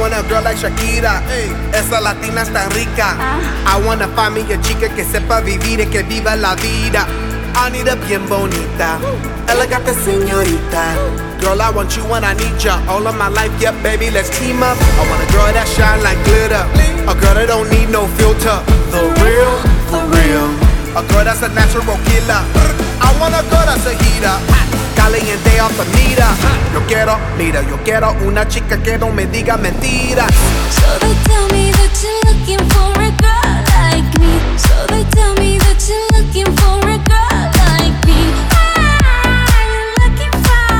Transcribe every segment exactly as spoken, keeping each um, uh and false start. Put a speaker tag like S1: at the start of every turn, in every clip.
S1: want a girl like Shakira. Esa latina es tan rica. I wanna find me a chica que sepa vivir y que viva la vida. I need a bien bonita, elegante señorita. Girl, I want you when I need ya. All of my life, yeah, baby, let's team up. I want a girl that shine like glitter, a girl that don't need no filter. The real, for real. A girl that's a natural killer. I want a girl that's a heater, caliente off the meter. Yo quiero, mira, yo quiero una chica que no me diga mentiras.
S2: So they tell me that you're looking for a girl like me. So they tell me that you're looking for a girl like me. Ah, you're looking for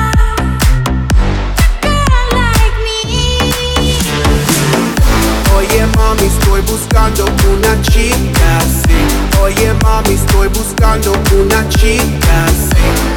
S2: a girl like me.
S1: Oye mami, estoy buscando una chica así. Oye mami, estoy buscando una chica así.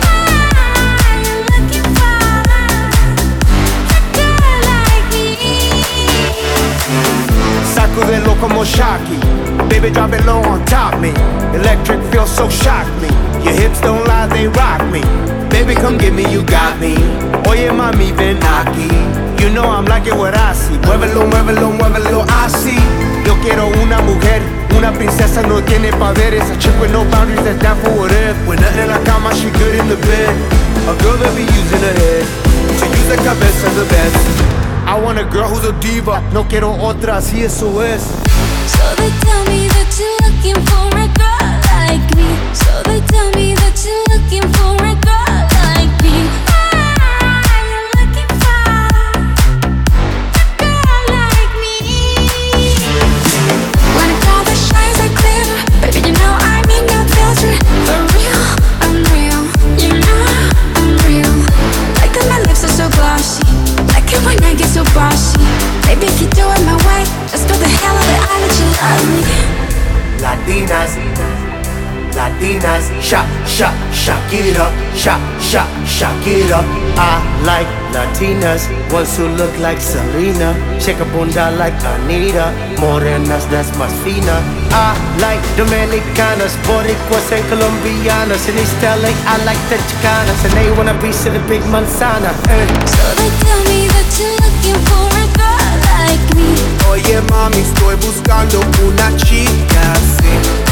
S3: Sacudelo como Shocky, baby drop it low on top me. Electric feels so shock me. Your hips don't lie, they rock me. Baby come get me, you got me. Oye mami ven aquí. You know I'm like it what I see. Muévelo, muévelo, muévelo así. Yo quiero una mujer, una princesa no tiene poderes. A chick with no boundaries that's down for whatever. When nothing in la cama, she good in the bed. A girl that be using her head to use the cabeza the best. I want a girl who's a diva, no quiero otra, así eso es.
S2: So they tell me that you're looking for a girl like me. So they tell me that you're looking for a girl like me. Ah, you're looking for a girl like me. When a girl that shines like glitter, baby, you know I mean no filter. For real, I'm real. You know I'm real. Like that my lips are so glossy. Like it when I get so bossy. Baby, if you do it my way, just for the hell of it, I'll let you love me.
S3: Latinas, Latinas, shak, shak, shak it up, shak, shak, shak it up. I like Latinas, ones who look like Selena, shake a bunda like Anita, morenas that's más fina. I like Dominicanas, Boricuas and Colombianas, in East L A I like the Chicanas, and they want a piece of the big manzana. Eh.
S2: So they tell me that you're looking for a girl like me.
S1: Oye mami, estoy buscando una chica así.